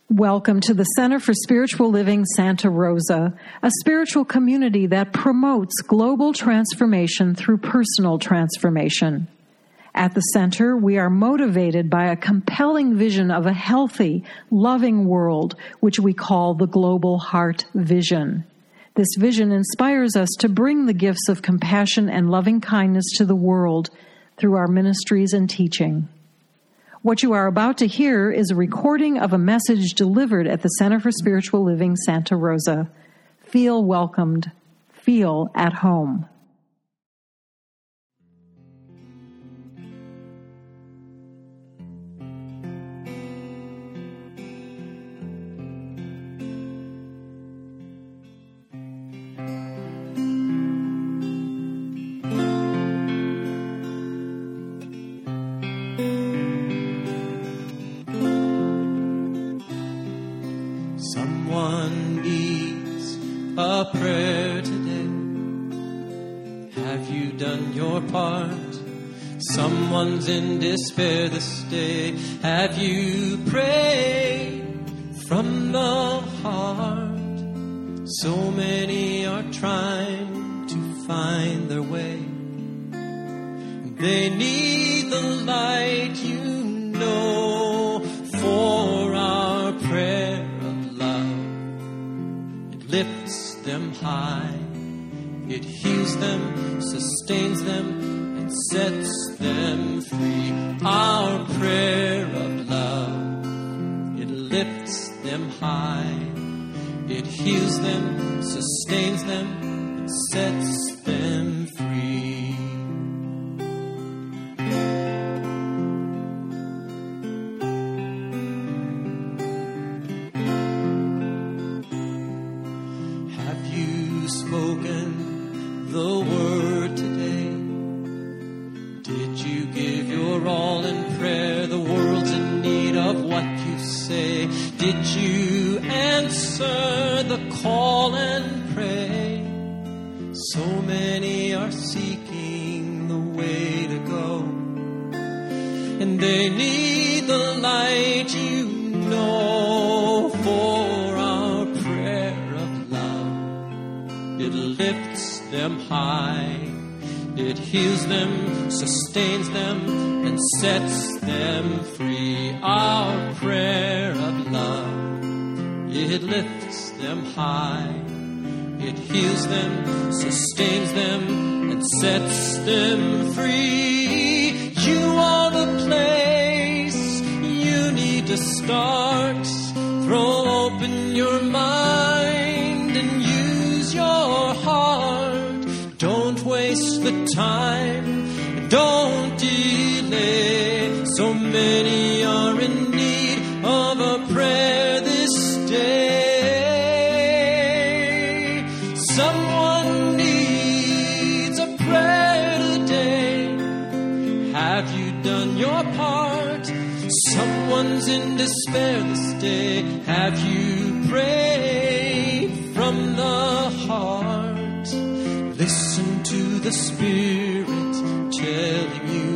Welcome to the Center for Spiritual Living Santa Rosa, a spiritual community that promotes global transformation through personal transformation. At the center, we are motivated by a compelling vision of a healthy, loving world, which we call the Global Heart Vision. This vision inspires us to bring the gifts of compassion and loving kindness to the world through our ministries and teaching. What you are about to hear is a recording of a message delivered at the Center for Spiritual Living Santa Rosa. Feel welcomed. Feel at home. Someone needs a prayer today. Have you done your part? Someone's in despair this day. Have you prayed from the heart? So many are trying to find their way. They need the light, you know, for our prayer. Lifts them high, it heals them, sustains them, and sets them free. Our prayer of love, it lifts them high, it heals them, sustains them, and sets them free. Spoken the word today? Did you give your all in prayer? The world's in need of what you say. Did you answer the call and pray? So many are seeking the way to go, and they need the light, you know, for our prayer. It lifts them high, it heals them, sustains them, and sets them free. Our prayer of love, it lifts them high, it heals them, sustains them, and sets them free. You are the place you need to start. Throw open your mind and use your heart. Don't waste the time, don't delay. So many are in need of a prayer this day. Someone needs a prayer today. Have you done your part? Someone's in despair this day. Have you prayed from the heart? Listen to the Spirit telling you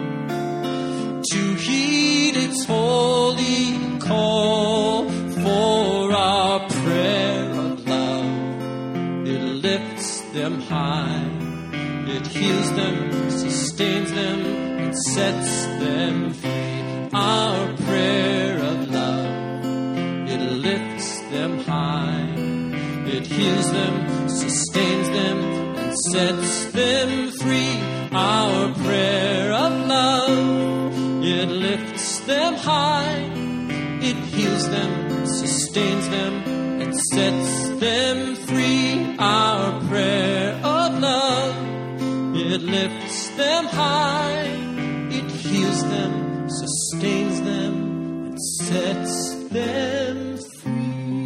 to heed its holy call for our prayer of love. It lifts them high, it heals them, sustains them, and sets them free. Our prayer of love, it lifts them high, it heals them, sustains them, and sets them free. Our prayer of love, it lifts them high, it heals them, sustains them, and sets them free. Our prayer of love, it lifts them high, it heals them, sustains them, and sets them free.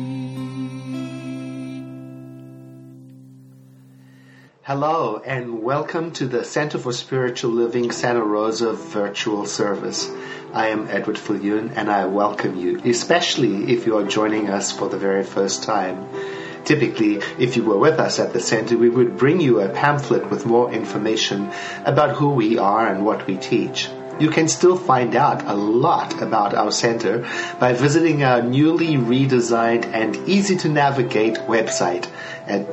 Hello, and welcome to the Center for Spiritual Living Santa Rosa virtual service. I am Edward Fillion, and I welcome you, especially if you are joining us for the very first time. Typically, if you were with us at the center, we would bring you a pamphlet with more information about who we are and what we teach. You can still find out a lot about our center by visiting our newly redesigned and easy-to-navigate website at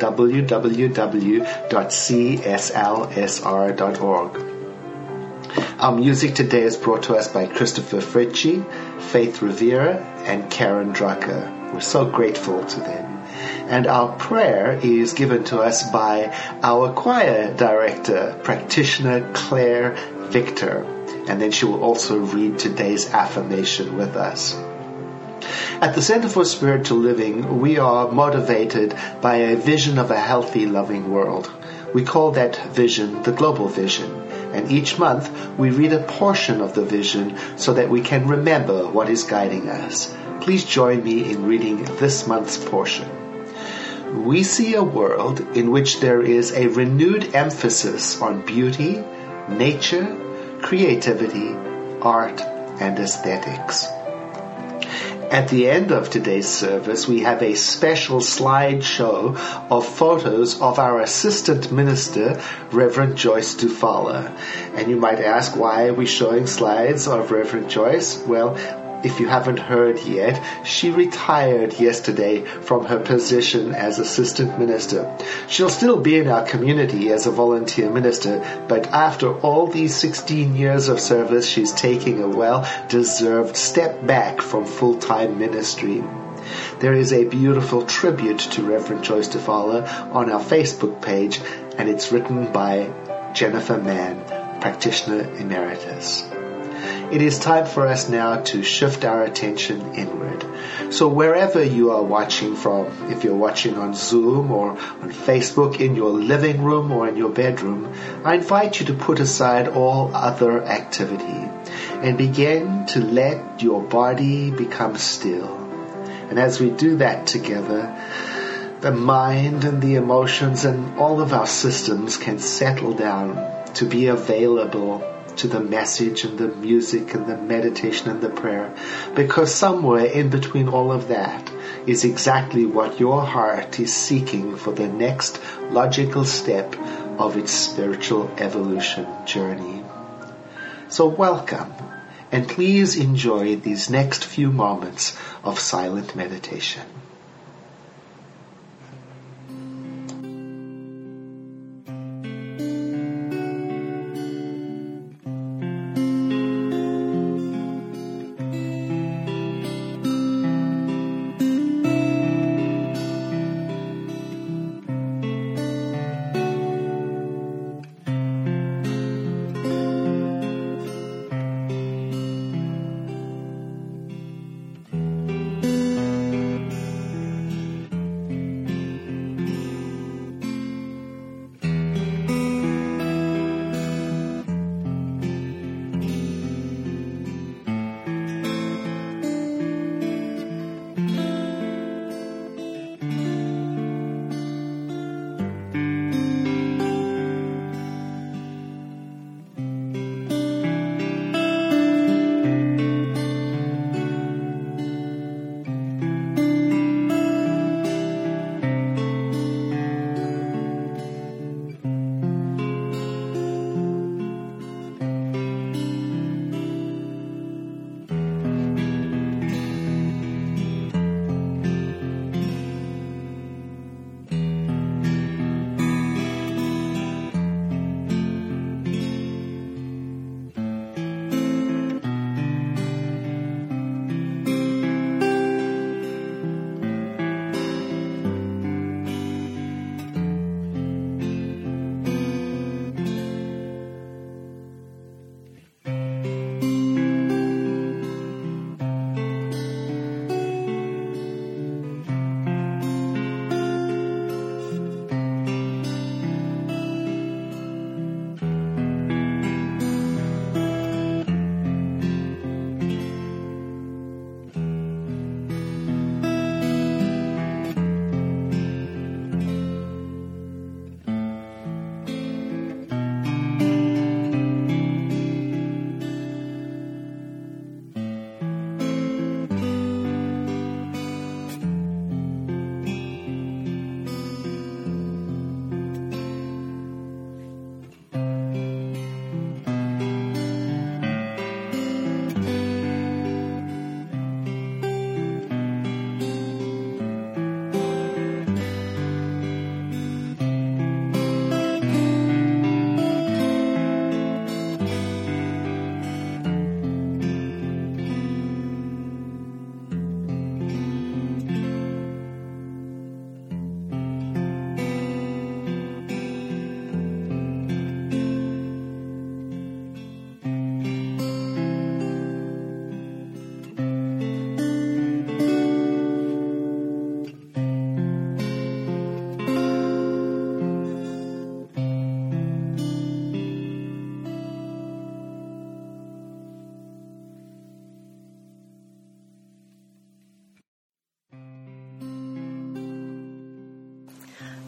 www.cslsr.org. Our music today is brought to us by Christopher Fritchie, Faith Rivera, and Karen Drucker. We're so grateful to them. And our prayer is given to us by our choir director, practitioner Claire Victor. And then she will also read today's affirmation with us. At the Center for Spiritual Living, we are motivated by a vision of a healthy, loving world. We call that vision the Global Vision. And each month we read a portion of the vision so that we can remember what is guiding us. Please join me in reading this month's portion. We see a world in which there is a renewed emphasis on beauty, nature, creativity, art, and aesthetics. At the end of today's service, we have a special slideshow of photos of our assistant minister, Reverend Joyce Dufala. And you might ask, why are we showing slides of Reverend Joyce? Well, if you haven't heard yet, she retired yesterday from her position as assistant minister. She'll still be in our community as a volunteer minister, but after all these 16 years of service, she's taking a well-deserved step back from full-time ministry. There is a beautiful tribute to Reverend Joyce Dufala on our Facebook page, and it's written by Jennifer Mann, practitioner emeritus. It is time for us now to shift our attention inward. So wherever you are watching from, if you're watching on Zoom or on Facebook, in your living room or in your bedroom, I invite you to put aside all other activity and begin to let your body become still. And as we do that together, the mind and the emotions and all of our systems can settle down to be available to the message and the music and the meditation and the prayer, because somewhere in between all of that is exactly what your heart is seeking for the next logical step of its spiritual evolution journey. So welcome, and please enjoy these next few moments of silent meditation.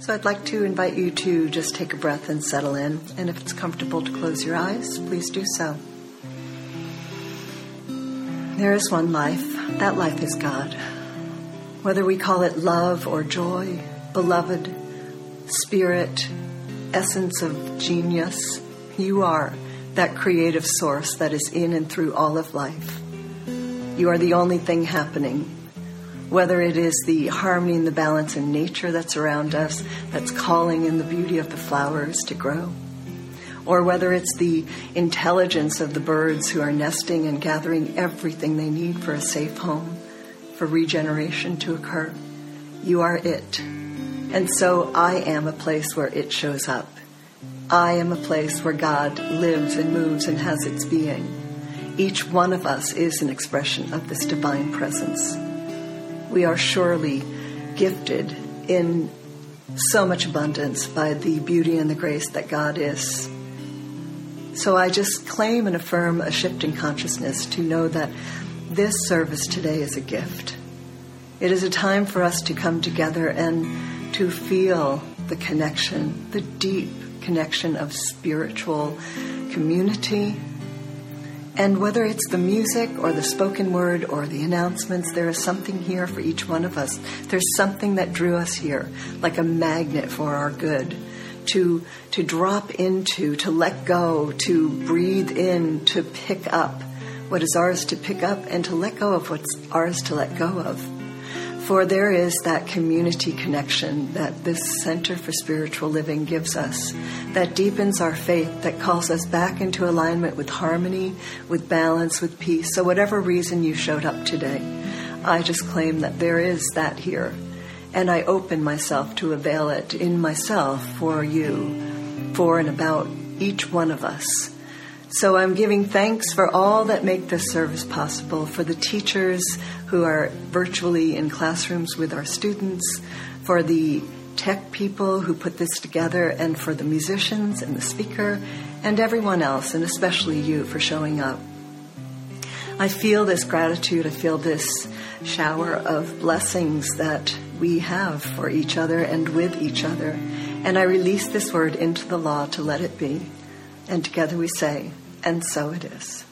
So I'd like to invite you to just take a breath and settle in. And if it's comfortable to close your eyes, please do so. There is one life. That life is God. Whether we call it love or joy, beloved, spirit, essence of genius, you are that creative source that is in and through all of life. You are the only thing happening. Whether it is the harmony and the balance in nature that's around us, that's calling in the beauty of the flowers to grow, or whether it's the intelligence of the birds who are nesting and gathering everything they need for a safe home, for regeneration to occur, you are it. And so I am a place where it shows up. I am a place where God lives and moves and has its being. Each one of us is an expression of this divine presence. We are surely gifted in so much abundance by the beauty and the grace that God is. So I just claim and affirm a shift in consciousness to know that this service today is a gift. It is a time for us to come together and to feel the connection, the deep connection of spiritual community. And whether it's the music or the spoken word or the announcements, there is something here for each one of us. There's something that drew us here, like a magnet for our good, to drop into, to let go, to breathe in, to pick up what is ours to pick up, and to let go of what's ours to let go of. For there is that community connection that this Center for Spiritual Living gives us, that deepens our faith, that calls us back into alignment with harmony, with balance, with peace. So whatever reason you showed up today, I just claim that there is that here. And I open myself to avail it in myself for you, for and about each one of us. So I'm giving thanks for all that make this service possible, for the teachers who are virtually in classrooms with our students, for the tech people who put this together, and for the musicians and the speaker and everyone else, and especially you for showing up. I feel this gratitude, I feel this shower of blessings that we have for each other and with each other. And I release this word into the law to let it be. And together we say, and so it is.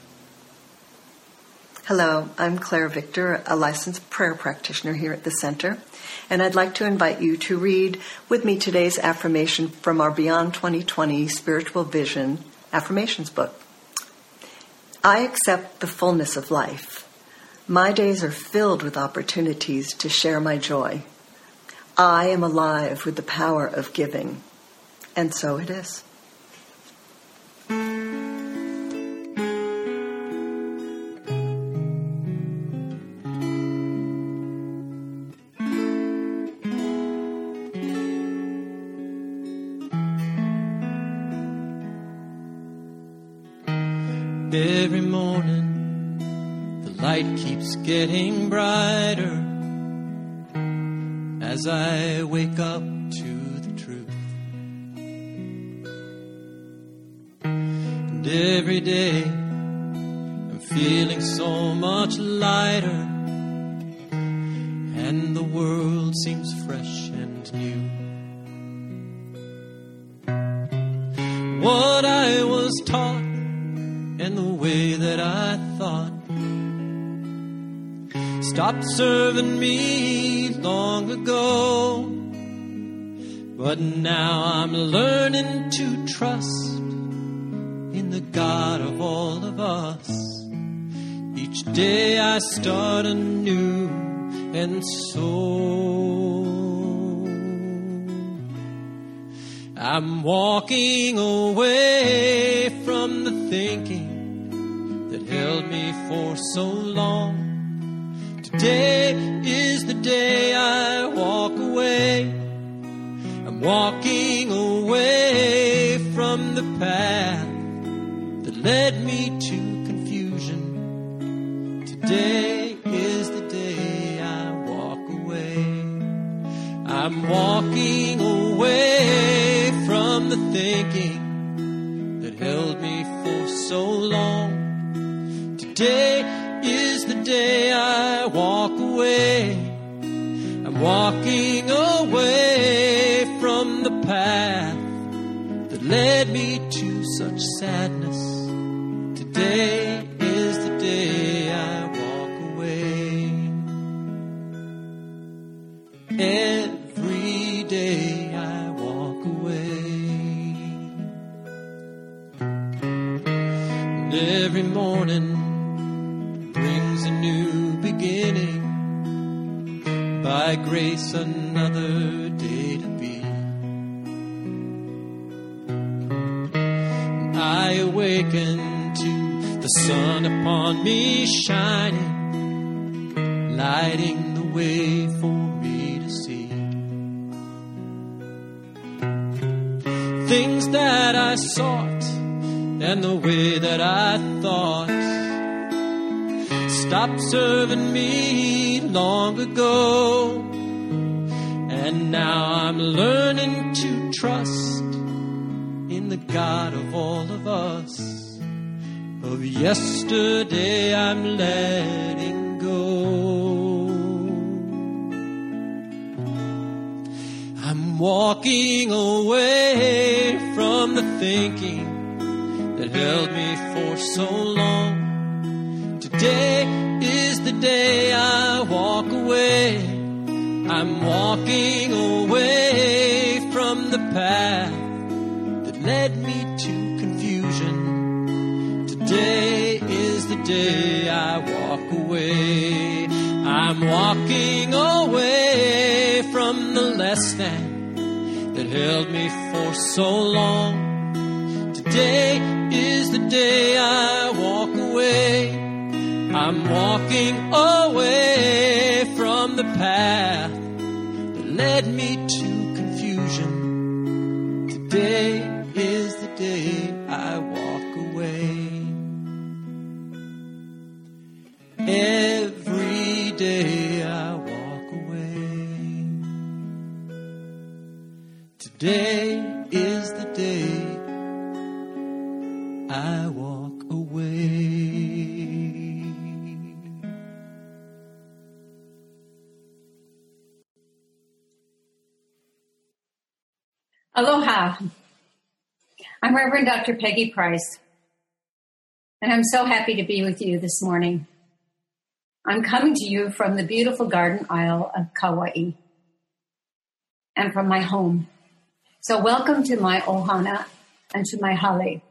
Hello, I'm Claire Victor, a licensed prayer practitioner here at the Center, and I'd like to invite you to read with me today's affirmation from our Beyond 2020 Spiritual Vision Affirmations book. I accept the fullness of life. My days are filled with opportunities to share my joy. I am alive with the power of giving, and so it is. Every morning, the light keeps getting brighter as I wake up to the truth. And every day, I'm feeling so much lighter, and the world seems fresh and new. What I was taught and the way that I thought stopped serving me long ago. But now I'm learning to trust in the God of all of us. Each day I start anew, and so I'm walking away from the thinking that held me for so long. Today is the day I walk away. I'm walking away from the path that led me to confusion. Today is the day I walk away. I'm walking away from the thinking that held me for so long. Today is the day I walk away. I'm walking away from led me to such sadness. Today is the day I walk away. Every day I walk away. And every morning brings a new beginning. By grace another day to be. I awaken to the sun upon me shining, lighting the way for me to see. Things that I sought and the way that I thought stopped serving me long ago. And now I'm learning to trust in the God of all of us. Of yesterday I'm letting go. I'm walking away from the thinking that held me for so long. Today is the day I walk away. I'm walking away from the path that led me to confusion. Today is the day I walk away. I'm walking away from the less than that held me for so long. Today is the day I walk away. I'm walking away from the path that led me to confusion. Today is the day I walk away. Every day I walk away. Today is the day I walk away. Aloha. I'm Reverend Dr. Peggy Price, and I'm so happy to be with you this morning. I'm coming to you from the beautiful Garden Isle of Kauai and from my home. So welcome to my ohana and to my hale.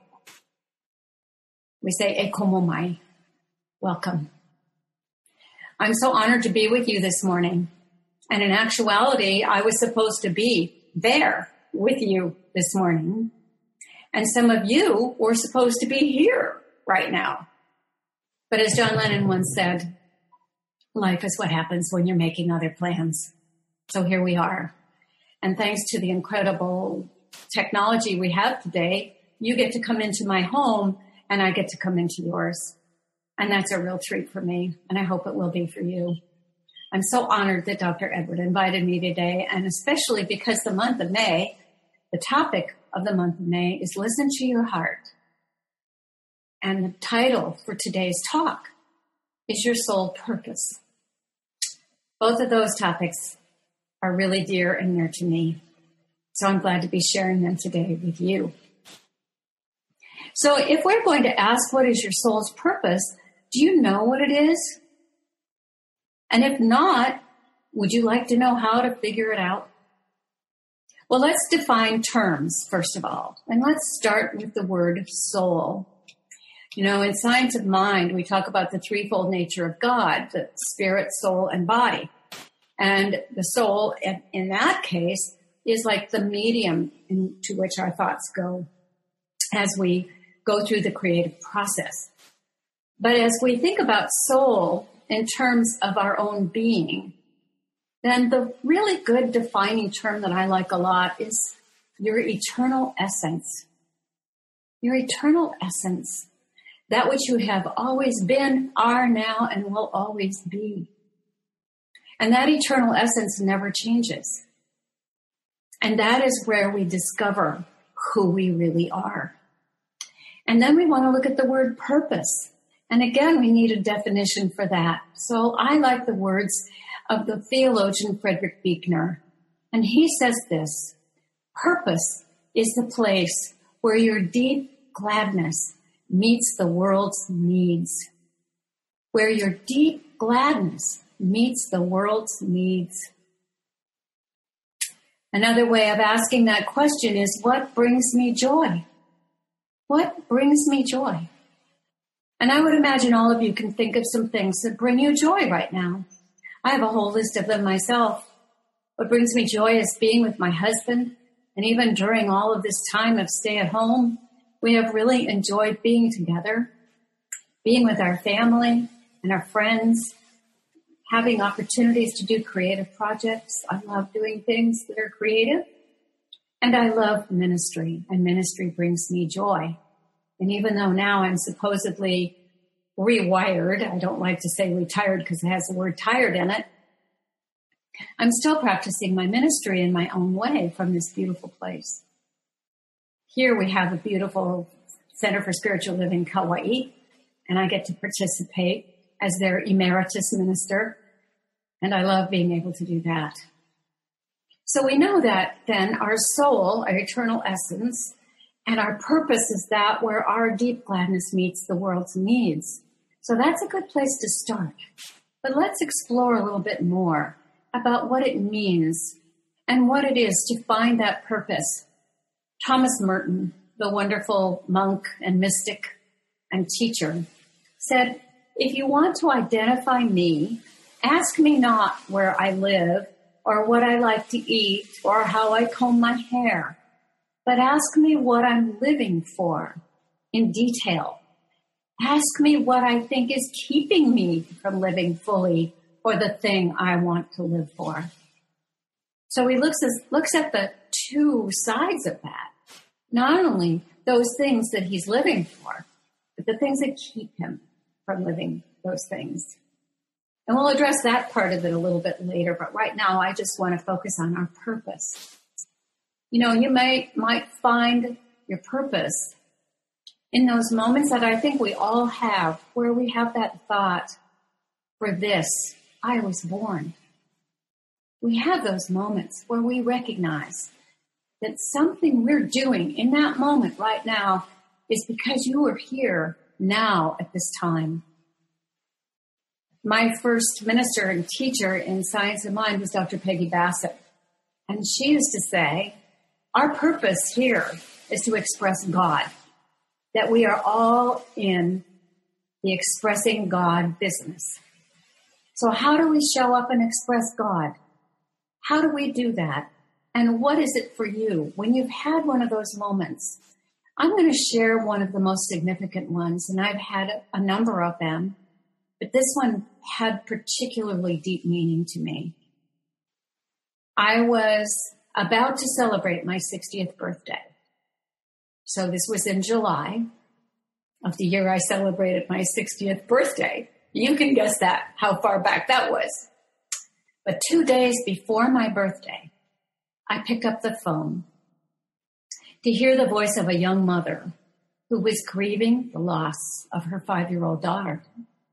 We say e komo mai. Welcome. I'm so honored to be with you this morning. And in actuality, I was supposed to be there with you this morning. And some of you were supposed to be here right now. But as John Lennon once said, life is what happens when you're making other plans. So here we are. And thanks to the incredible technology we have today, you get to come into my home and I get to come into yours. And that's a real treat for me. And I hope it will be for you. I'm so honored that Dr. Edward invited me today. And especially because the month of May, the topic of the month of May is Listen to Your Heart. And the title for today's talk is Your Soul Purpose. Both of those topics are really dear and near to me. So I'm glad to be sharing them today with you. So if we're going to ask what is your soul's purpose, do you know what it is? And if not, would you like to know how to figure it out? Well, let's define terms, first of all. And let's start with the word soul. You know, in Science of Mind, we talk about the threefold nature of God, the spirit, soul, and body. And the soul, in that case, is like the medium to which our thoughts go as we go through the creative process. But as we think about soul in terms of our own being, then the really good defining term that I like a lot is your eternal essence. Your eternal essence. That which you have always been, are now, and will always be. And that eternal essence never changes. And that is where we discover who we really are. And then we want to look at the word purpose. And again, we need a definition for that. So I like the words of the theologian Frederick Buechner. And he says this: purpose is the place where your deep gladness meets the world's needs. Where your deep gladness meets the world's needs. Another way of asking that question is, what brings me joy? What brings me joy? And I would imagine all of you can think of some things that bring you joy right now. I have a whole list of them myself. What brings me joy is being with my husband. And even during all of this time of stay at home, we have really enjoyed being together, being with our family and our friends, having opportunities to do creative projects. I love doing things that are creative. And I love ministry, and ministry brings me joy. And even though now I'm supposedly rewired, I don't like to say retired because it has the word tired in it, I'm still practicing my ministry in my own way from this beautiful place. Here we have a beautiful Center for Spiritual Living, Kauai, and I get to participate as their emeritus minister, and I love being able to do that. So we know that then our soul, our eternal essence, and our purpose is that where our deep gladness meets the world's needs. So that's a good place to start. But let's explore a little bit more about what it means and what it is to find that purpose. Thomas Merton, the wonderful monk and mystic and teacher, said, if you want to identify me, ask me not where I live or what I like to eat or how I comb my hair, but ask me what I'm living for in detail. Ask me what I think is keeping me from living fully for the thing I want to live for. So he looks at the two sides of that. Not only those things that he's living for, but the things that keep him from living those things. And we'll address that part of it a little bit later, but right now I just want to focus on our purpose. You know, you might find your purpose in those moments that I think we all have, where we have that thought, for this, I was born. We have those moments where we recognize that something we're doing in that moment right now is because you are here now at this time. My first minister and teacher in Science of Mind was Dr. Peggy Bassett. And she used to say, our purpose here is to express God, that we are all in the expressing God business. So how do we show up and express God? How do we do that? And what is it for you when you've had one of those moments? I'm going to share one of the most significant ones, and I've had a number of them, but this one had particularly deep meaning to me. I was about to celebrate my 60th birthday. So this was in July of the year I celebrated my 60th birthday. You can guess that, how far back that was. But 2 days before my birthday, I pick up the phone to hear the voice of a young mother who was grieving the loss of her 5-year-old daughter.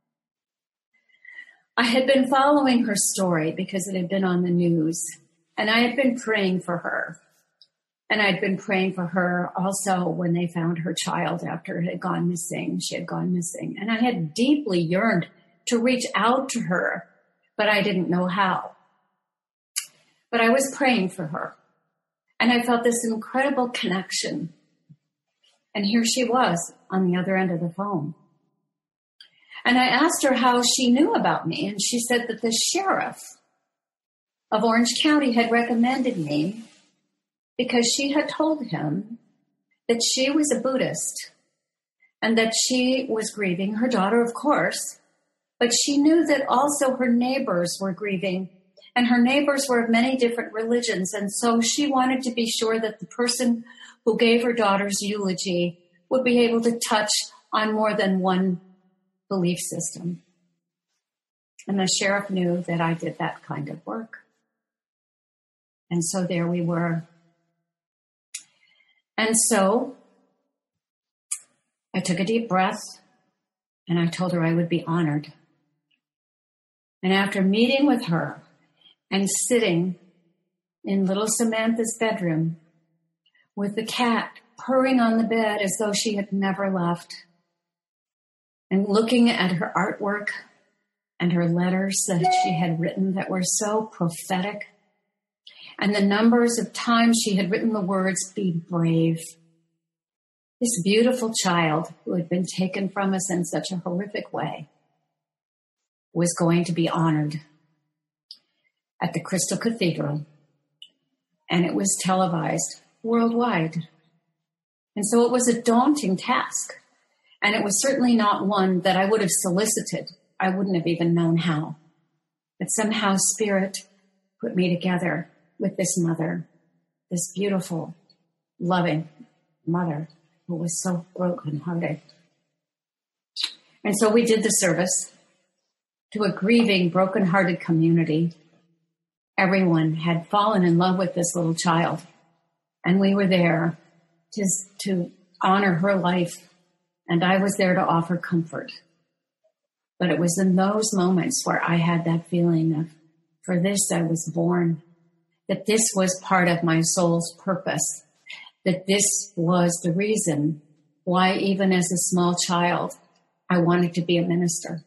I had been following her story because it had been on the news, and I had been praying for her. And I'd been praying for her also when they found her child after it had gone missing. She had gone missing. And I had deeply yearned to reach out to her, but I didn't know how. But I was praying for her. And I felt this incredible connection. And here she was on the other end of the phone. And I asked her how she knew about me. And she said that the sheriff of Orange County had recommended me because she had told him that she was a Buddhist and that she was grieving her daughter, of course, but she knew that also her neighbors were grieving, and her neighbors were of many different religions. And so she wanted to be sure that the person who gave her daughter's eulogy would be able to touch on more than one belief system. And the sheriff knew that I did that kind of work. And so there we were. And so I took a deep breath and I told her I would be honored. And after meeting with her and sitting in little Samantha's bedroom with the cat purring on the bed as though she had never left, and looking at her artwork and her letters that she had written that were so prophetic, and the numbers of times she had written the words, "Be brave." This beautiful child who had been taken from us in such a horrific way was going to be honored at the Crystal Cathedral, and it was televised worldwide. And so it was a daunting task, and it was certainly not one that I would have solicited. I wouldn't have even known how. But somehow Spirit put me together with this mother, this beautiful, loving mother who was so brokenhearted. And so we did the service to a grieving, brokenhearted community. Everyone had fallen in love with this little child, and we were there to honor her life, and I was there to offer comfort. But it was in those moments where I had that feeling of, for this I was born, that this was part of my soul's purpose, that this was the reason why, even as a small child, I wanted to be a minister.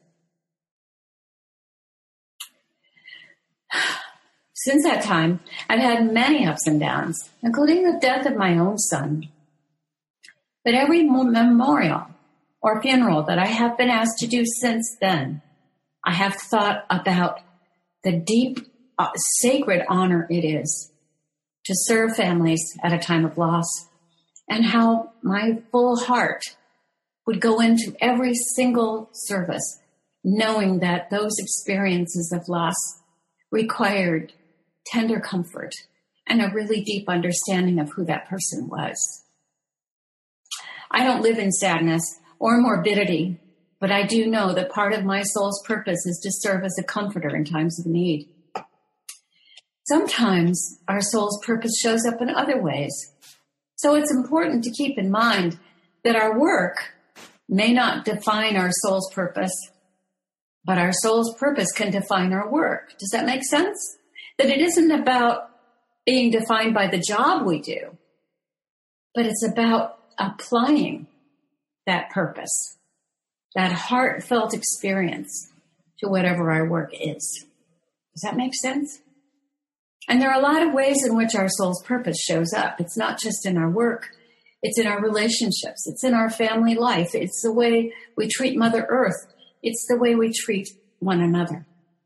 Since that time, I've had many ups and downs, including the death of my own son. But every memorial or funeral that I have been asked to do since then, I have thought about the deep, sacred honor it is to serve families at a time of loss, and how my full heart would go into every single service, knowing that those experiences of loss required tender comfort and a really deep understanding of who that person was. I don't live in sadness or morbidity, but I do know that part of my soul's purpose is to serve as a comforter in times of need. Sometimes our soul's purpose shows up in other ways. So it's important to keep in mind that our work may not define our soul's purpose, but our soul's purpose can define our work. Does that make sense? That it isn't about being defined by the job we do, but it's about applying that purpose, that heartfelt experience to whatever our work is. Does that make sense? And there are a lot of ways in which our soul's purpose shows up. It's not just in our work. It's in our relationships. It's in our family life. It's the way we treat Mother Earth. It's the way we treat one another.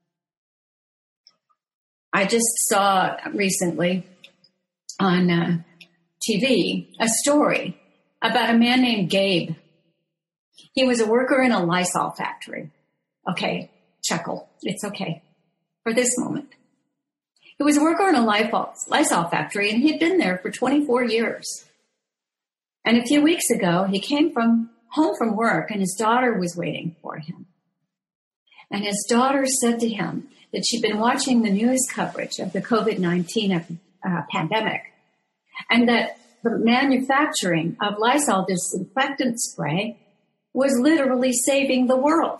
I just saw recently on TV a story about a man named Gabe. He was a worker in a Lysol factory. Okay, chuckle. It's okay for this moment. He was a worker in a Lysol factory, and he'd been there for 24 years. And a few weeks ago, he came home from work, and his daughter was waiting for him. And his daughter said to him that she'd been watching the news coverage of the COVID-19 pandemic, and that the manufacturing of Lysol disinfectant spray was literally saving the world.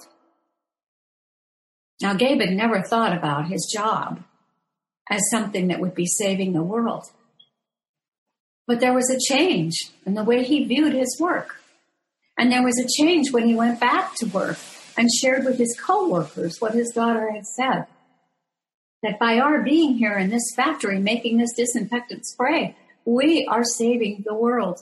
Now, Gabe had never thought about his job as something that would be saving the world. But there was a change in the way he viewed his work. And there was a change when he went back to work and shared with his coworkers what his daughter had said. That by our being here in this factory making this disinfectant spray, we are saving the world.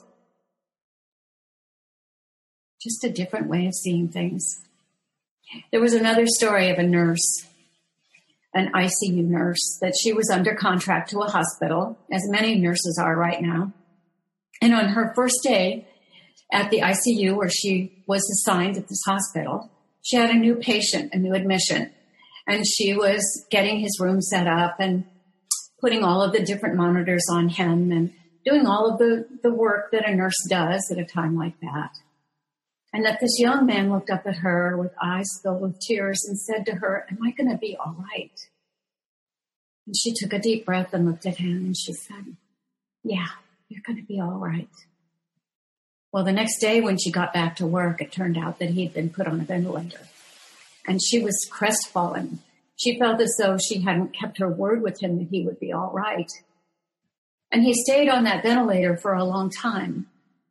Just a different way of seeing things. There was another story of a nurse, an ICU nurse, that she was under contract to a hospital, as many nurses are right now. And on her first day at the ICU, where she was assigned at this hospital, she had a new patient, a new admission. And she was getting his room set up and putting all of the different monitors on him and doing all of the work that a nurse does at a time like that. And that this young man looked up at her with eyes filled with tears and said to her, "Am I going to be all right?" And she took a deep breath and looked at him and she said, "Yeah, you're going to be all right." Well, the next day when she got back to work, it turned out that he'd been put on a ventilator. And she was crestfallen. She felt as though she hadn't kept her word with him that he would be all right. And he stayed on that ventilator for a long time.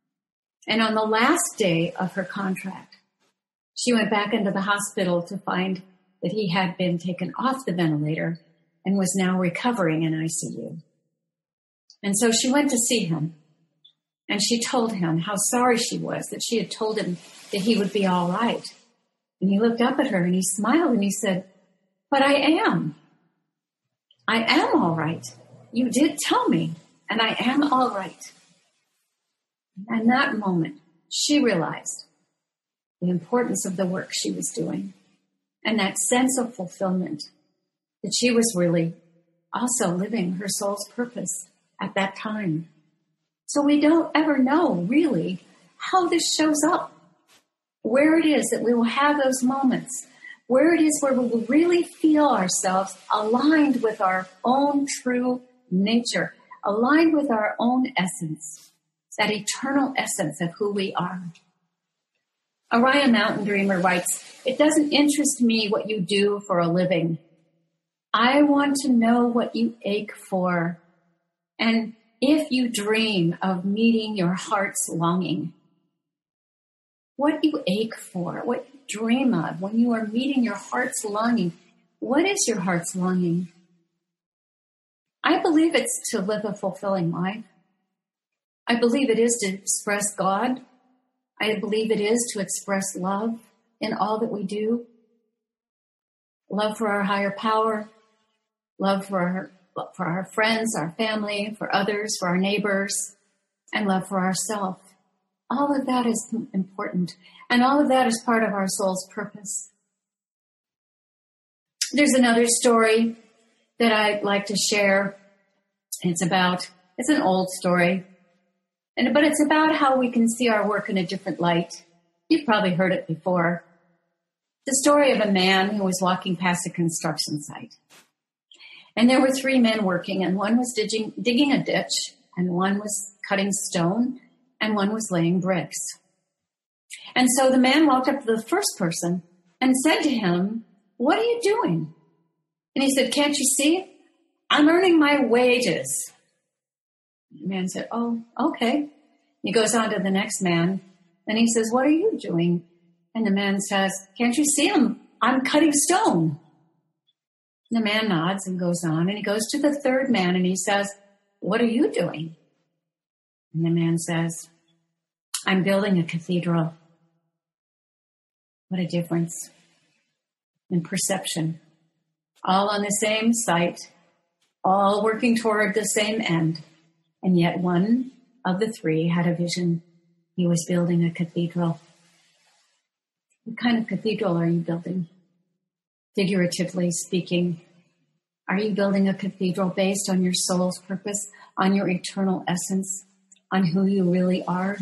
And on the last day of her contract, she went back into the hospital to find that he had been taken off the ventilator and was now recovering in ICU. And so she went to see him, and she told him how sorry she was that she had told him that he would be all right. And he looked up at her and he smiled and he said, "But I am. I am all right. You did tell me, and I am all right." And in that moment, she realized the importance of the work she was doing and that sense of fulfillment, that she was really also living her soul's purpose at that time. So we don't ever know really how this shows up, where it is that we will have those moments, where it is where we will really feel ourselves aligned with our own true nature, aligned with our own essence, that eternal essence of who we are. Orion Mountain Dreamer writes, "It doesn't interest me what you do for a living. I want to know what you ache for. And if you dream of meeting your heart's longing, what you ache for, what you dream of when you are meeting your heart's longing, what is your heart's longing?" I believe it's to live a fulfilling life. I believe it is to express God. I believe it is to express love in all that we do. Love for our higher power, love for our friends, our family, for others, for our neighbors, and love for ourselves. All of that is important, and all of that is part of our soul's purpose. There's another story that I'd like to share. It's an old story, but it's about how we can see our work in a different light. You've probably heard it before. The story of a man who was walking past a construction site. And there were 3 men working, and one was digging a ditch, and one was cutting stone, and one was laying bricks. And so the man walked up to the first person and said to him, "What are you doing?" And he said, "Can't you see? I'm earning my wages." The man said, "Oh, okay." He goes on to the next man, and he says, "What are you doing?" And the man says, "Can't you see? I'm cutting stone." And the man nods and goes on, and he goes to the third man, and he says, "What are you doing?" And the man says, "I'm building a cathedral." What a difference in perception. All on the same site, all working toward the same end. And yet one of the 3 had a vision. He was building a cathedral. What kind of cathedral are you building? Figuratively speaking, are you building a cathedral based on your soul's purpose, on your eternal essence, on who you really are?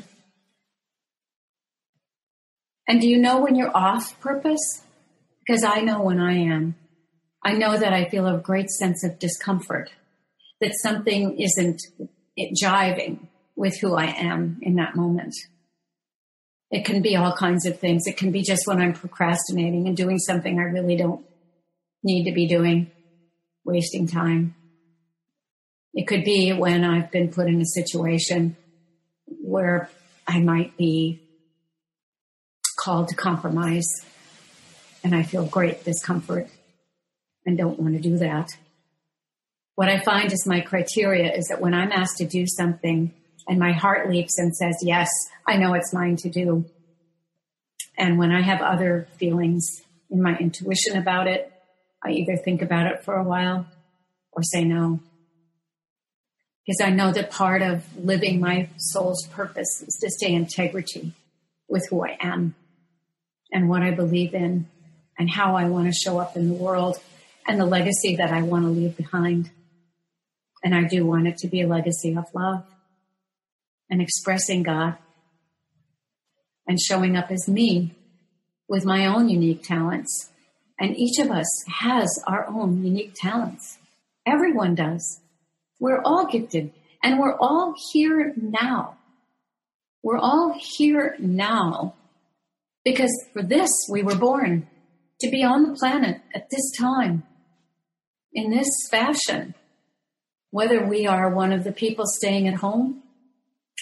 And do you know when you're off purpose? Because I know when I am. I know that I feel a great sense of discomfort, that something isn't jiving with who I am in that moment. It can be all kinds of things. It can be just when I'm procrastinating and doing something I really don't need to be doing, wasting time. It could be when I've been put in a situation where I might be called to compromise and I feel great discomfort and don't want to do that. What I find is my criteria is that when I'm asked to do something and my heart leaps and says, yes, I know it's mine to do. And when I have other feelings in my intuition about it, I either think about it for a while or say no. Because I know that part of living my soul's purpose is to stay in integrity with who I am and what I believe in and how I want to show up in the world and the legacy that I want to leave behind. And I do want it to be a legacy of love and expressing God and showing up as me with my own unique talents. And each of us has our own unique talents. Everyone does. We're all gifted and we're all here now. We're all here now because for this we were born, to be on the planet at this time, in this fashion. Whether we are one of the people staying at home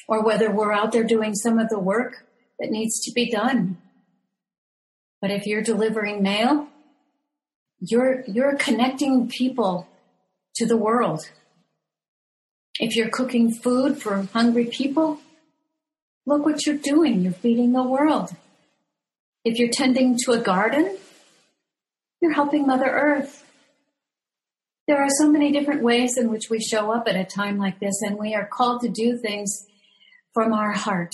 or whether we're out there doing some of the work that needs to be done. But if you're delivering mail, you're connecting people to the world. If you're cooking food for hungry people, look what you're doing. You're feeding the world. If you're tending to a garden, you're helping Mother Earth. There are so many different ways in which we show up at a time like this, and we are called to do things from our heart.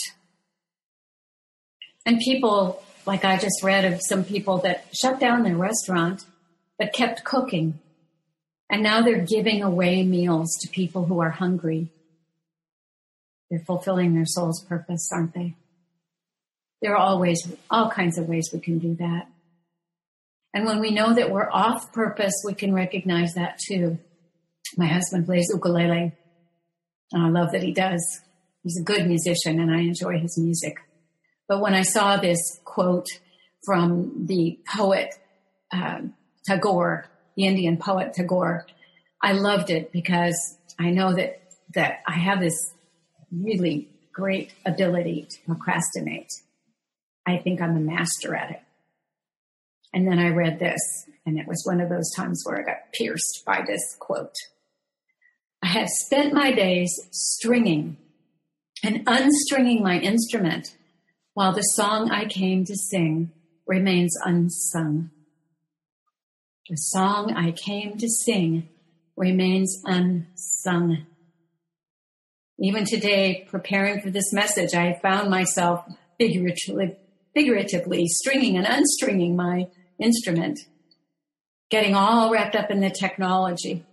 And people, like I just read of some people that shut down their restaurant but kept cooking. And now they're giving away meals to people who are hungry. They're fulfilling their soul's purpose, aren't they? There are always all kinds of ways we can do that. And when we know that we're off purpose, we can recognize that too. My husband plays ukulele, and I love that he does. He's a good musician, and I enjoy his music. But when I saw this quote from the poet Tagore, the Indian poet Tagore, I loved it because I know that I have this really great ability to procrastinate. I think I'm a master at it. And then I read this, and it was one of those times where I got pierced by this quote. I have spent my days stringing and unstringing my instrument while the song I came to sing remains unsung. The song I came to sing remains unsung. Even today, preparing for this message, I found myself figuratively stringing and unstringing my instrument, getting all wrapped up in the technology.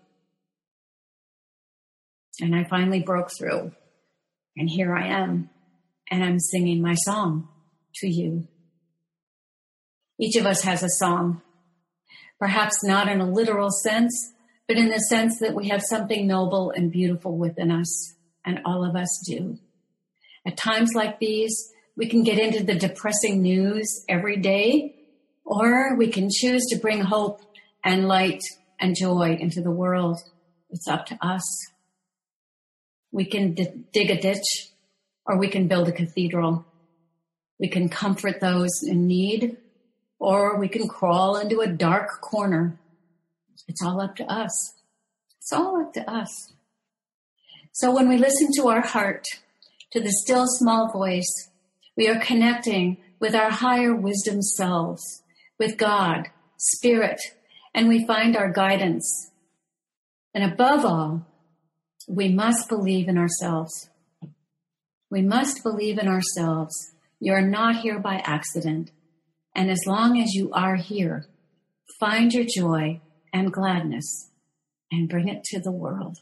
And I finally broke through, and here I am, and I'm singing my song to you. Each of us has a song, perhaps not in a literal sense, but in the sense that we have something noble and beautiful within us, and all of us do. At times like these, we can get into the depressing news every day, or we can choose to bring hope and light and joy into the world. It's up to us. We can dig a ditch, or we can build a cathedral. We can comfort those in need, or we can crawl into a dark corner. It's all up to us. It's all up to us. So when we listen to our heart, to the still small voice, we are connecting with our higher wisdom selves, with God, Spirit, and we find our guidance. And above all, we must believe in ourselves. We must believe in ourselves. You're not here by accident. And as long as you are here, find your joy and gladness and bring it to the world.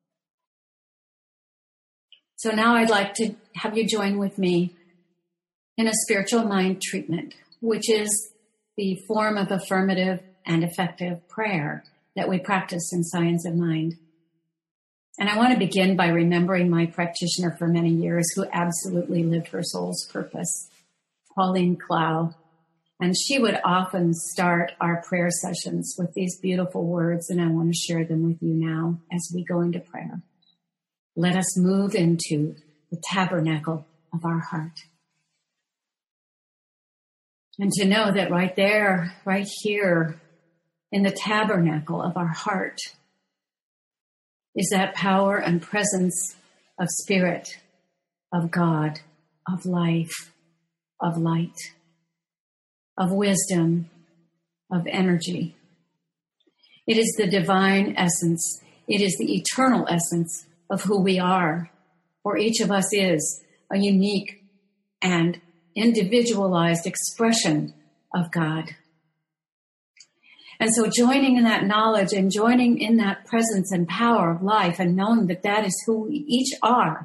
So now I'd like to have you join with me in a spiritual mind treatment, which is the form of affirmative and effective prayer that we practice in Science of Mind. And I want to begin by remembering my practitioner for many years who absolutely lived her soul's purpose, Pauline Clow. And she would often start our prayer sessions with these beautiful words, and I want to share them with you now as we go into prayer. Let us move into the tabernacle of our heart. And to know that right there, right here, in the tabernacle of our heart, is that power and presence of Spirit, of God, of life, of light, of wisdom, of energy. It is the divine essence. It is the eternal essence of who we are. For each of us is a unique and individualized expression of God. And so joining in that knowledge and joining in that presence and power of life and knowing that that is who we each are,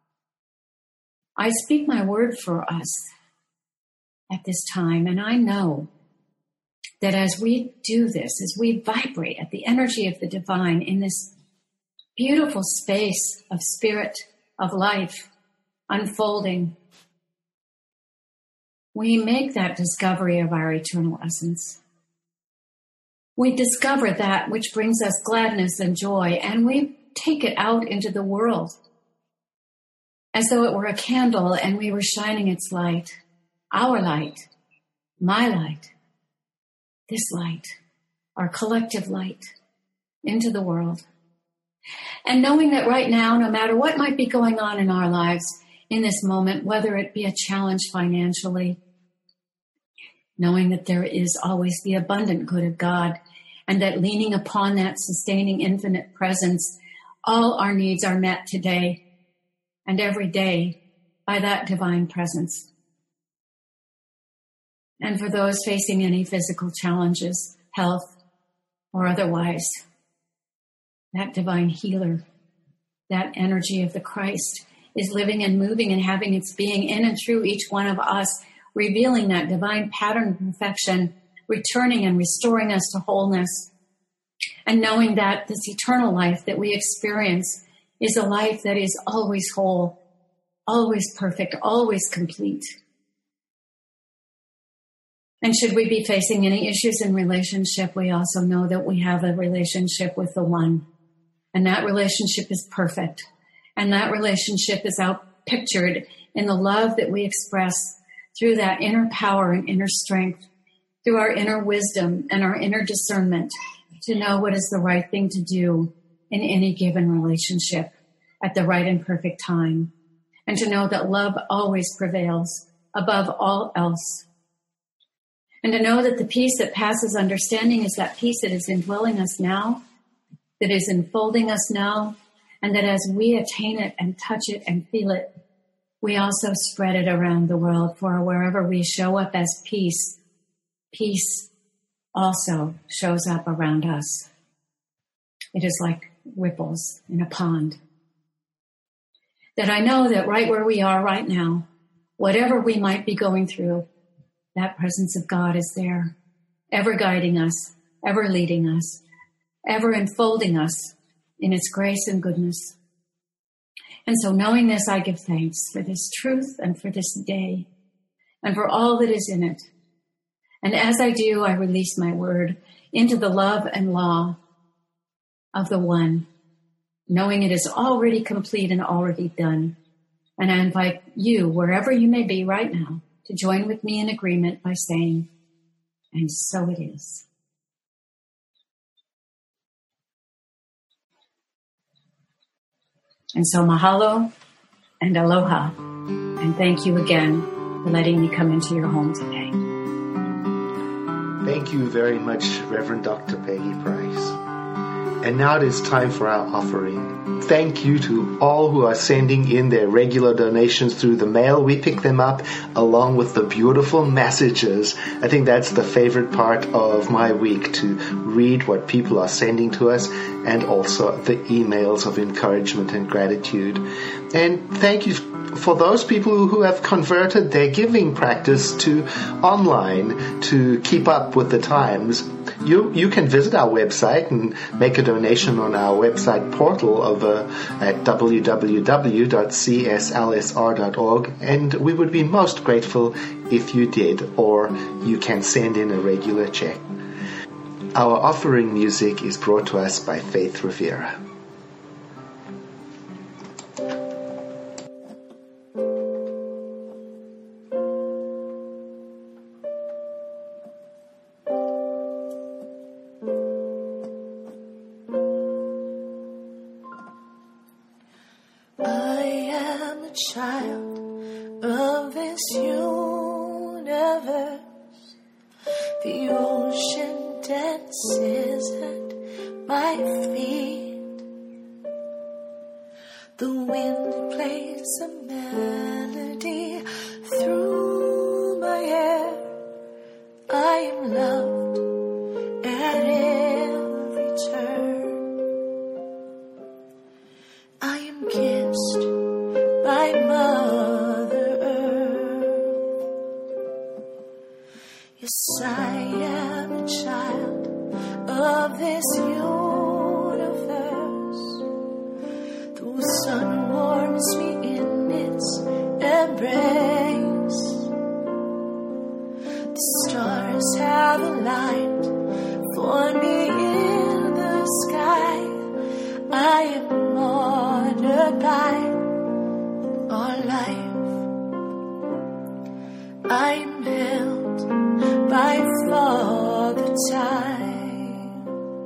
I speak my word for us at this time. And I know that as we do this, as we vibrate at the energy of the divine in this beautiful space of spirit, of life, unfolding, we make that discovery of our eternal essence. We discover that which brings us gladness and joy, and we take it out into the world. as though it were a candle and we were shining its light, our light, my light, this light, our collective light into the world. And knowing that right now, no matter what might be going on in our lives in this moment, whether it be a challenge financially, knowing that there is always the abundant good of God, and that leaning upon that sustaining infinite presence, all our needs are met today and every day by that divine presence. And for those facing any physical challenges, health or otherwise, that divine healer, that energy of the Christ is living and moving and having its being in and through each one of us, revealing that divine pattern of perfection, returning and restoring us to wholeness, and knowing that this eternal life that we experience is a life that is always whole, always perfect, always complete. And should we be facing any issues in relationship, we also know that we have a relationship with the One. And that relationship is perfect. And that relationship is outpictured in the love that we express through that inner power and inner strength, through our inner wisdom and our inner discernment to know what is the right thing to do in any given relationship at the right and perfect time. And to know that love always prevails above all else. And to know that the peace that passes understanding is that peace that is indwelling us now, that is enfolding us now, and that as we attain it and touch it and feel it, we also spread it around the world. For wherever we show up as peace, peace also shows up around us. It is like ripples in a pond. That I know that right where we are right now, whatever we might be going through, that presence of God is there, ever guiding us, ever leading us, ever enfolding us in its grace and goodness. And so knowing this, I give thanks for this truth and for this day and for all that is in it. And as I do, I release my word into the love and law of the One, knowing it is already complete and already done. And I invite you, wherever you may be right now, to join with me in agreement by saying, and so it is. And so mahalo and aloha, and thank you again for letting me come into your home today. Thank you very much, Reverend Dr. Peggy Price. And now it is time for our offering. Thank you to all who are sending in their regular donations through the mail. We pick them up along with the beautiful messages. I think that's the favorite part of my week, to read what people are sending to us and also the emails of encouragement and gratitude. And thank you for those people who have converted their giving practice to online to keep up with the times. You can visit our website and make a donation on our website portal at www.cslsr.org, and we would be most grateful if you did, or you can send in a regular check. Our offering music is brought to us by Faith Rivera. Child of this universe, the ocean dances at my feet, the wind plays a melody through my hair. I am loved at every turn. I am kissed by Mother Earth. Yes, I am a child of this universe. The sun warms me in its embrace. The stars have aligned for me in the sky. I am honored by our life for the time.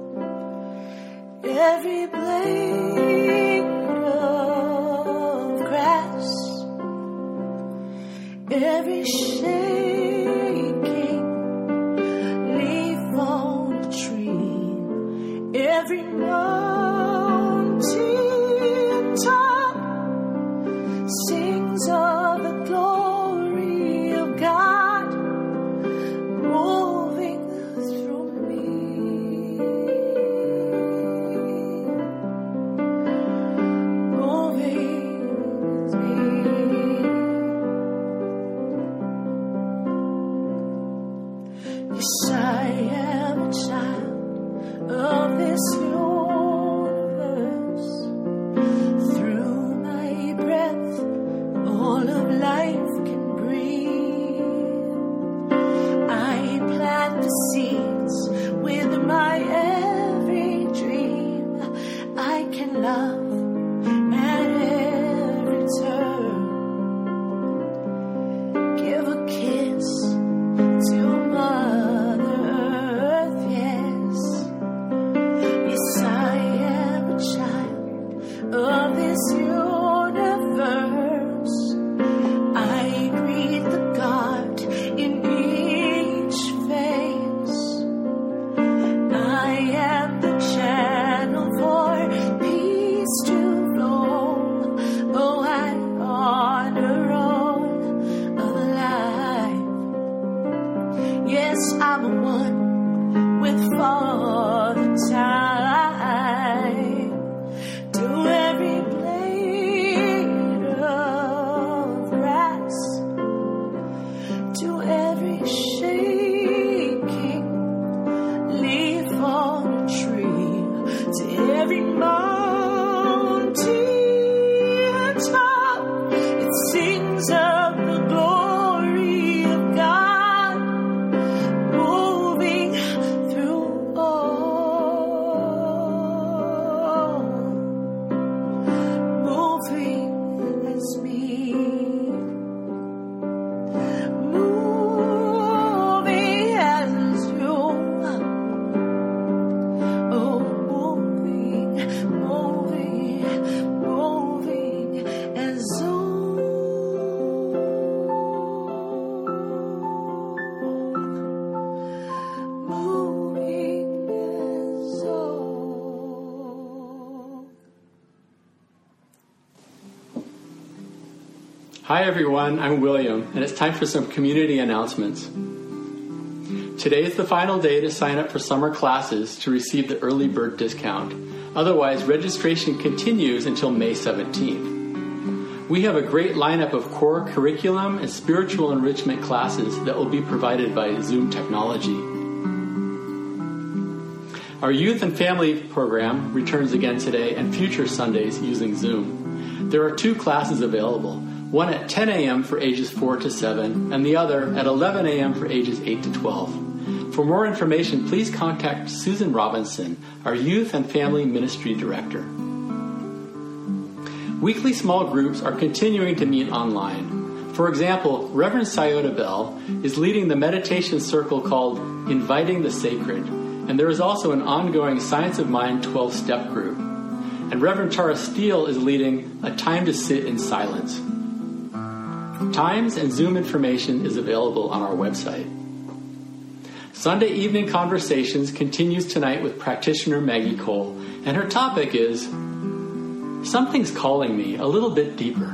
Every blade of grass, every shaking leaf on a tree, every mountain top sings of the glory of God moving through me. Moving with me. Yes, I am a child of this universe. Through my breath, all of life can breathe. I plant the seeds with my every dream. I can love at every turn. Give a kiss to Mother Earth, yes. Yes, I am a child of this universe. I greet the God in each face. I am the channel for peace to flow. Oh, I honor all of life. Yes, I'm a one with Father Time. To every blade of grass, to every shaking leaf on a tree, to every mountain top, it sings of the glory of God moving through all. Moving as me. Moving as you. Oh, moving, moving, moving as old. Moving as old. Hi everyone, I'm William, and it's time for some community announcements. Today is the final day to sign up for summer classes to receive the early bird discount. Otherwise, registration continues until May 17th. We have a great lineup of core curriculum and spiritual enrichment classes that will be provided by Zoom technology. Our youth and family program returns again today and future Sundays using Zoom. There are 2 classes available. One at 10 a.m. for ages 4 to 7, and the other at 11 a.m. for ages 8 to 12. For more information, please contact Susan Robinson, our Youth and Family Ministry Director. Weekly small groups are continuing to meet online. For example, Reverend Scioto Bell is leading the meditation circle called Inviting the Sacred, and there is also an ongoing Science of Mind 12-step group. And Reverend Tara Steele is leading a Time to Sit in Silence. Times and Zoom information is available on our website. Sunday Evening Conversations continues tonight with practitioner Maggie Cole, and her topic is Something's Calling Me a Little Bit Deeper.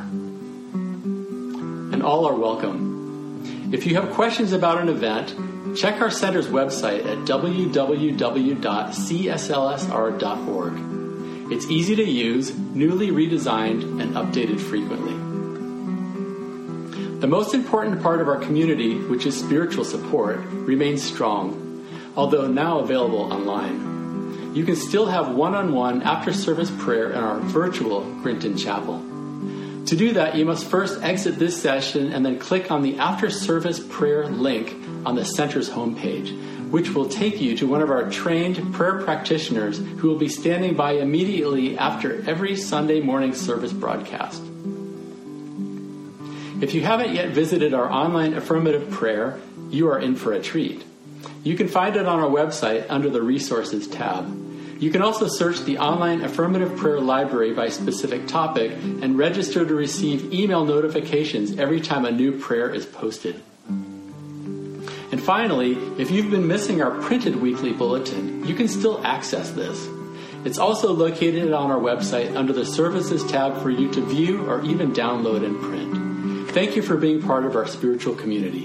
And all are welcome. If you have questions about an event, check our center's website at www.cslsr.org. It's easy to use, newly redesigned, and updated frequently. The most important part of our community, which is spiritual support, remains strong, although now available online. You can still have one-on-one after-service prayer in our virtual Grinton Chapel. To do that, you must first exit this session and then click on the after-service prayer link on the center's homepage, which will take you to one of our trained prayer practitioners who will be standing by immediately after every Sunday morning service broadcast. If you haven't yet visited our online affirmative prayer, you are in for a treat. You can find it on our website under the Resources tab. You can also search the online Affirmative Prayer Library by specific topic and register to receive email notifications every time a new prayer is posted. And finally, if you've been missing our printed weekly bulletin, you can still access this. It's also located on our website under the Services tab for you to view or even download and print. Thank you for being part of our spiritual community.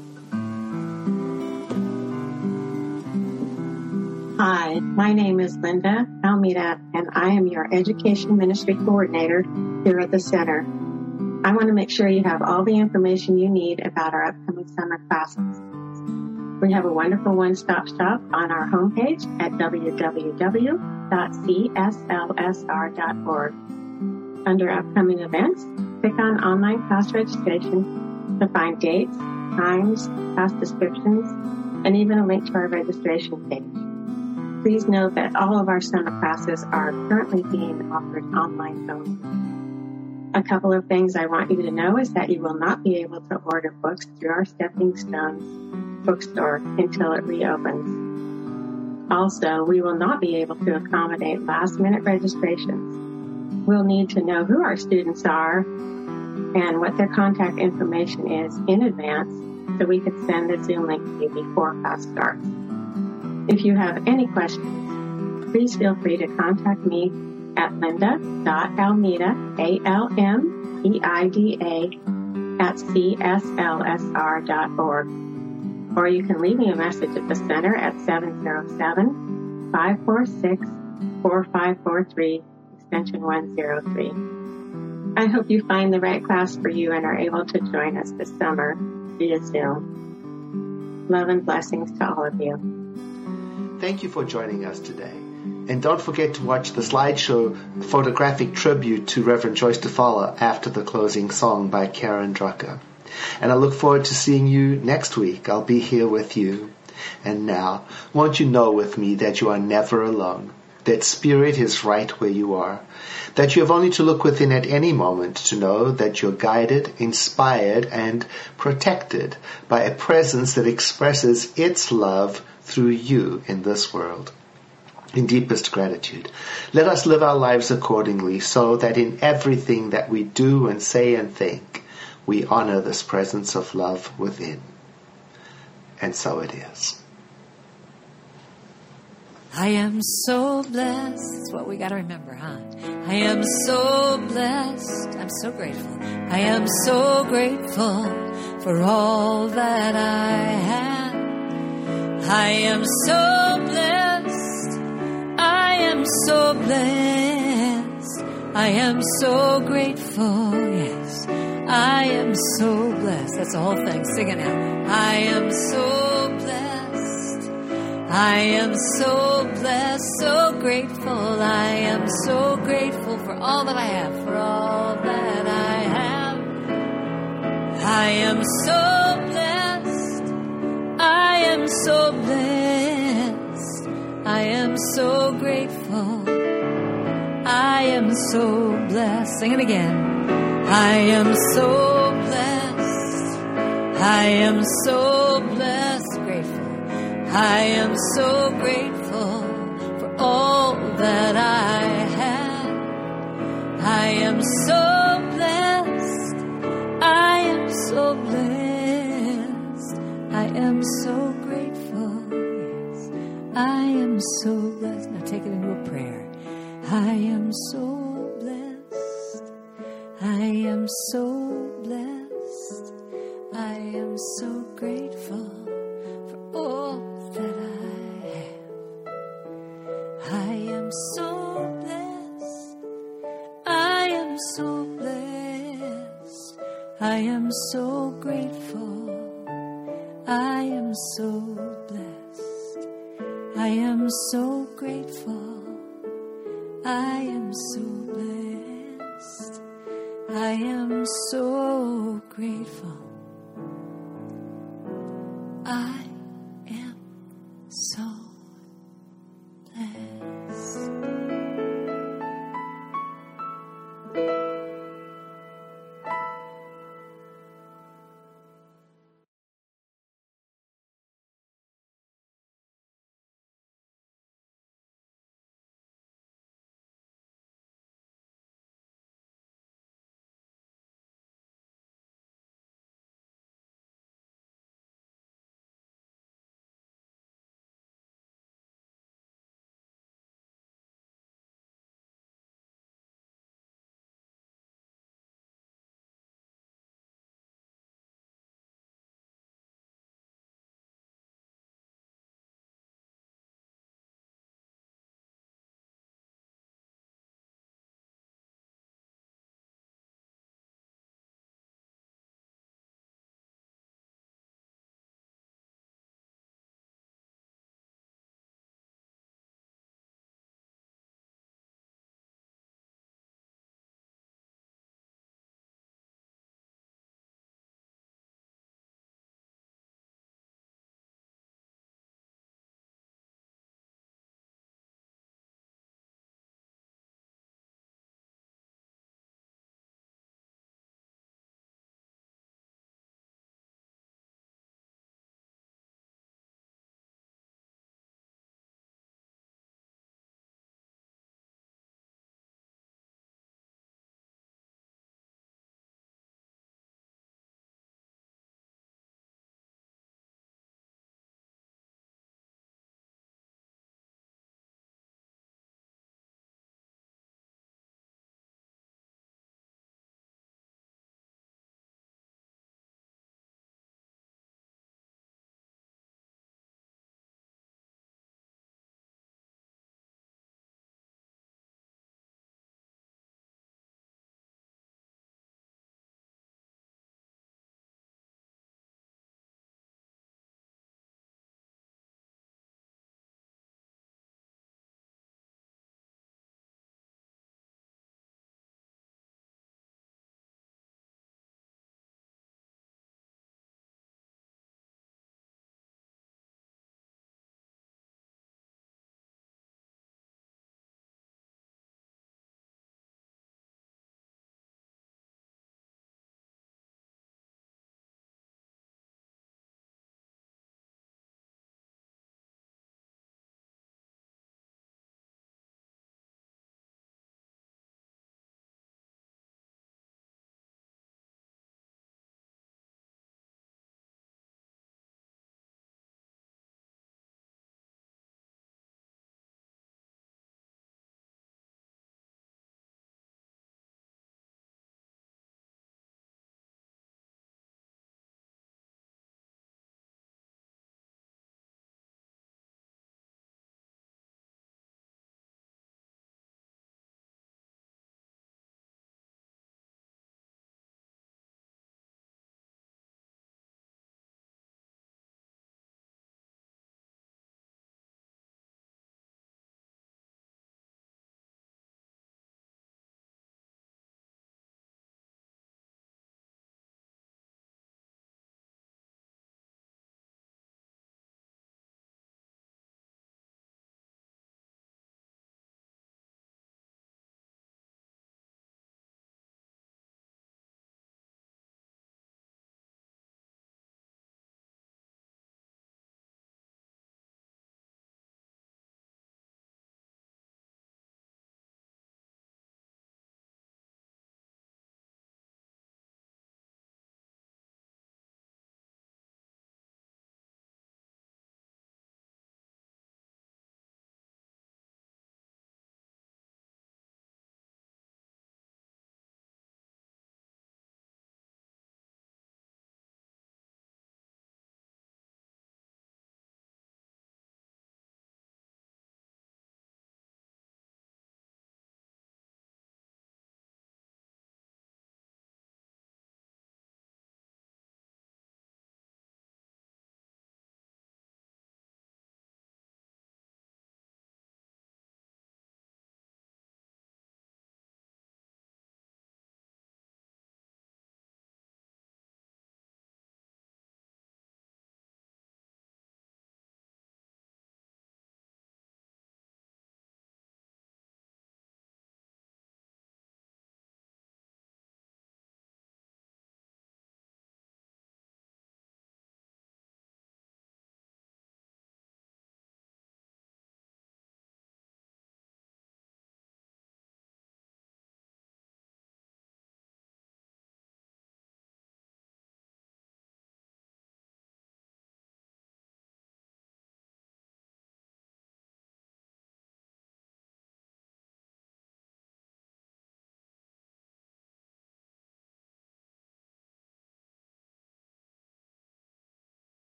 Hi, my name is Linda Almeida, and I am your Education Ministry Coordinator here at the Center. I want to make sure you have all the information you need about our upcoming summer classes. We have a wonderful one-stop shop on our homepage at www.cslsr.org. Under upcoming events, click on online class registration to find dates, times, class descriptions, and even a link to our registration page. Please note that all of our summer classes are currently being offered online only. A couple of things I want you to know is that you will not be able to order books through our Stepping Stones bookstore until it reopens. Also, we will not be able to accommodate last-minute registrations. We'll need to know who our students are and what their contact information is in advance so we could send the Zoom link to you before class starts. If you have any questions, please feel free to contact me at linda.almeida, ALMEIDA, @cslsr.org. Or you can leave me a message at the Center at 707-546-4543, extension 103. I hope you find the right class for you and are able to join us this summer via Zoom. Love and blessings to all of you. Thank you for joining us today. And don't forget to watch the slideshow photographic tribute to Reverend Joyce DeFalla after the closing song by Karen Drucker. And I look forward to seeing you next week. I'll be here with you. And now, won't you know with me that you are never alone, that Spirit is right where you are, that you have only to look within at any moment to know that you're guided, inspired, and protected by a presence that expresses its love through you in this world. In deepest gratitude, let us live our lives accordingly so that in everything that we do and say and think, we honor this presence of love within. And so it is. I am so blessed. That's what we got to remember, huh? I am so blessed. I'm so grateful. I am so grateful for all that I have. I am so blessed. I am so blessed. I am so grateful. Yes. I am so blessed. That's the whole thing. Sing it now. I am so blessed. I am so blessed, so grateful. I am so grateful for all that I have, for all that I have. I am so blessed. I am so blessed. I am so grateful. I am so blessed. Sing it again. I am so blessed. I am so blessed, grateful. I am so grateful for all that I have. I am so blessed. I am so blessed. I am so grateful. Yes, I am so blessed. Now take it into a prayer. I am so blessed. I am so blessed. I am so grateful for all that I have. I am so blessed. I am so blessed. I am so grateful. I am so blessed. I am so grateful. I am so blessed. I am so grateful. I